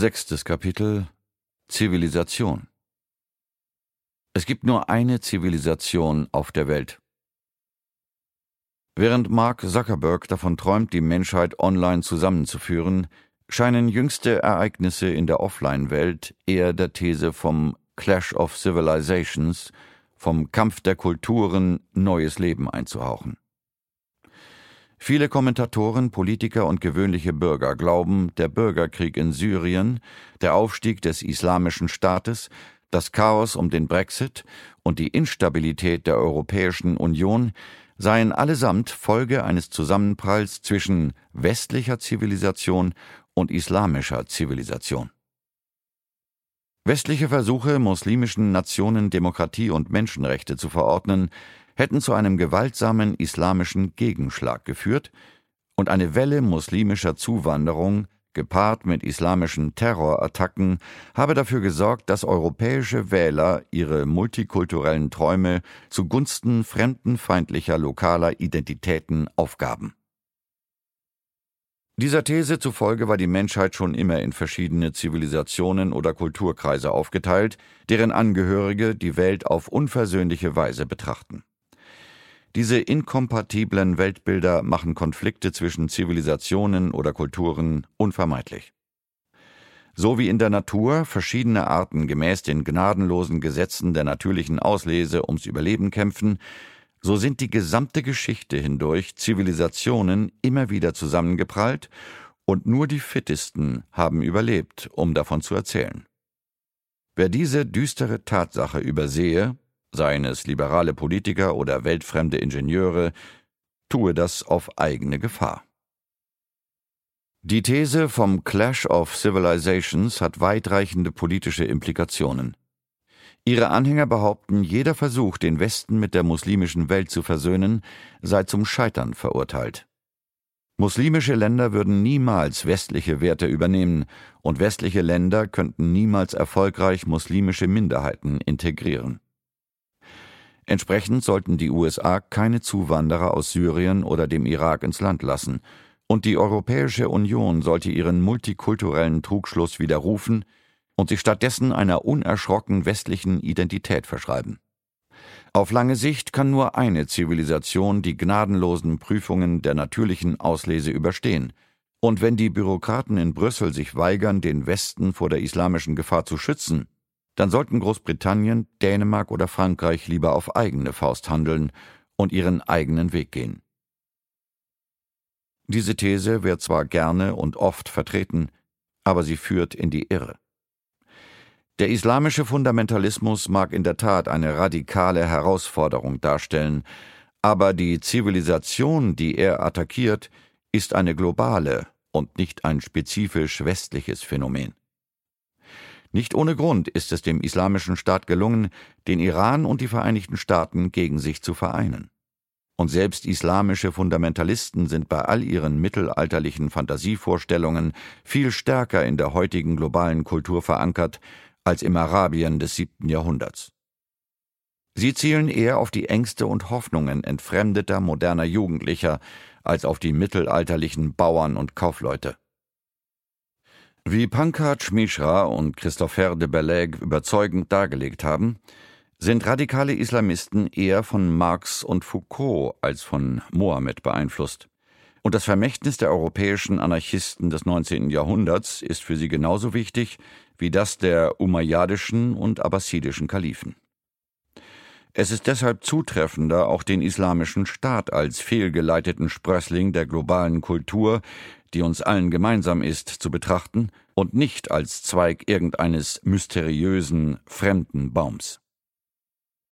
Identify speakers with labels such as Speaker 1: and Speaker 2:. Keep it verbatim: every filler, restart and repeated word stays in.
Speaker 1: Sechstes Kapitel: Zivilisation. Es gibt nur eine Zivilisation auf der Welt. Während Mark Zuckerberg davon träumt, die Menschheit online zusammenzuführen, scheinen jüngste Ereignisse in der Offline-Welt eher der These vom Clash of Civilizations, vom Kampf der Kulturen, neues Leben einzuhauchen. Viele Kommentatoren, Politiker und gewöhnliche Bürger glauben, der Bürgerkrieg in Syrien, der Aufstieg des Islamischen Staates, das Chaos um den Brexit und die Instabilität der Europäischen Union seien allesamt Folge eines Zusammenpralls zwischen westlicher Zivilisation und islamischer Zivilisation. Westliche Versuche, muslimischen Nationen Demokratie und Menschenrechte zu verordnen, hätten zu einem gewaltsamen islamischen Gegenschlag geführt, und eine Welle muslimischer Zuwanderung, gepaart mit islamischen Terrorattacken, habe dafür gesorgt, dass europäische Wähler ihre multikulturellen Träume zugunsten fremdenfeindlicher lokaler Identitäten aufgaben. Dieser These zufolge war die Menschheit schon immer in verschiedene Zivilisationen oder Kulturkreise aufgeteilt, deren Angehörige die Welt auf unversöhnliche Weise betrachten. Diese inkompatiblen Weltbilder machen Konflikte zwischen Zivilisationen oder Kulturen unvermeidlich. So wie in der Natur verschiedene Arten gemäß den gnadenlosen Gesetzen der natürlichen Auslese ums Überleben kämpfen, so sind die gesamte Geschichte hindurch Zivilisationen immer wieder zusammengeprallt, und nur die Fittesten haben überlebt, um davon zu erzählen. Wer diese düstere Tatsache übersehe, seien es liberale Politiker oder weltfremde Ingenieure, tue das auf eigene Gefahr. Die These vom Clash of Civilizations hat weitreichende politische Implikationen. Ihre Anhänger behaupten, jeder Versuch, den Westen mit der muslimischen Welt zu versöhnen, sei zum Scheitern verurteilt. Muslimische Länder würden niemals westliche Werte übernehmen, und westliche Länder könnten niemals erfolgreich muslimische Minderheiten integrieren. Entsprechend sollten die U S A keine Zuwanderer aus Syrien oder dem Irak ins Land lassen, und die Europäische Union sollte ihren multikulturellen Trugschluss widerrufen und sich stattdessen einer unerschrocken westlichen Identität verschreiben. Auf lange Sicht kann nur eine Zivilisation die gnadenlosen Prüfungen der natürlichen Auslese überstehen, und wenn die Bürokraten in Brüssel sich weigern, den Westen vor der islamischen Gefahr zu schützen, dann sollten Großbritannien, Dänemark oder Frankreich lieber auf eigene Faust handeln und ihren eigenen Weg gehen. Diese These wird zwar gerne und oft vertreten, aber sie führt in die Irre. Der islamische Fundamentalismus mag in der Tat eine radikale Herausforderung darstellen, aber die Zivilisation, die er attackiert, ist eine globale und nicht ein spezifisch westliches Phänomen. Nicht ohne Grund ist es dem Islamischen Staat gelungen, den Iran und die Vereinigten Staaten gegen sich zu vereinen. Und selbst islamische Fundamentalisten sind bei all ihren mittelalterlichen Fantasievorstellungen viel stärker in der heutigen globalen Kultur verankert als im Arabien des siebten Jahrhunderts. Sie zielen eher auf die Ängste und Hoffnungen entfremdeter moderner Jugendlicher als auf die mittelalterlichen Bauern und Kaufleute. Wie Pankaj Mishra und Christopher de Bellaigue überzeugend dargelegt haben, sind radikale Islamisten eher von Marx und Foucault als von Mohammed beeinflusst. Und das Vermächtnis der europäischen Anarchisten des neunzehnten Jahrhunderts ist für sie genauso wichtig wie das der umayyadischen und abbasidischen Kalifen. Es ist deshalb zutreffender, auch den Islamischen Staat als fehlgeleiteten Sprössling der globalen Kultur, die uns allen gemeinsam ist, zu betrachten und nicht als Zweig irgendeines mysteriösen, fremden Baums.